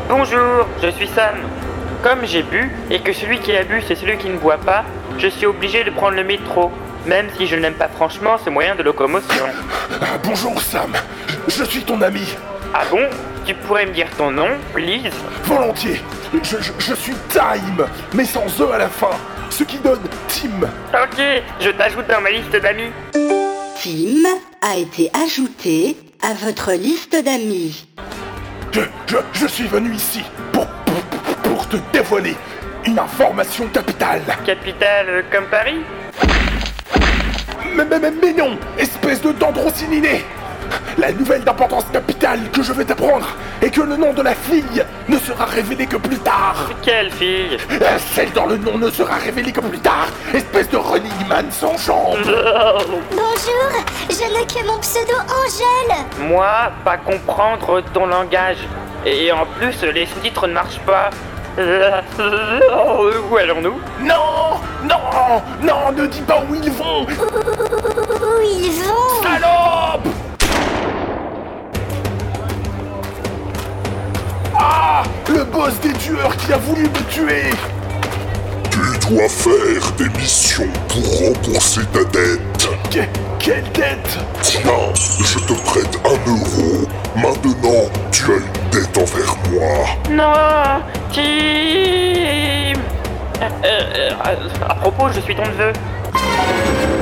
Bonjour, je suis Sam. Comme j'ai bu, et que celui qui a bu c'est celui qui ne boit pas, je suis obligé de prendre le métro, même si je n'aime pas franchement ce moyen de locomotion. Bonjour Sam, je suis ton ami. Ah bon? Tu pourrais me dire ton nom, please? Volontiers. Je suis Time, mais sans E à la fin, ce qui donne Tim. Ok, je t'ajoute dans ma liste d'amis. Tim a été ajouté à votre liste d'amis. Je suis venu ici pour te dévoiler une information capitale. Capitale comme Paris? Mais non, espèce de dendrocininé. La nouvelle d'importance capitale que je vais t'apprendre est que le nom de la fille ne sera révélé que plus tard. Quelle fille? Celle dont le nom ne sera révélé que plus tard. Espèce de running man sans jambes. Bonjour, je n'ai que mon pseudo Angèle. Moi, pas comprendre ton langage. Et en plus, les sous-titres ne marchent pas. Où allons-nous? Non, ne dis pas où ils vont. Où ils vont? Salope! Ah! Le boss des tueurs qui a voulu me tuer! Tu dois faire des missions pour rembourser ta dette. Quelle dette? Tiens, je te prête 1 euro. Maintenant, tu as une dette envers moi. Non, Tim. À propos, je suis ton neveu.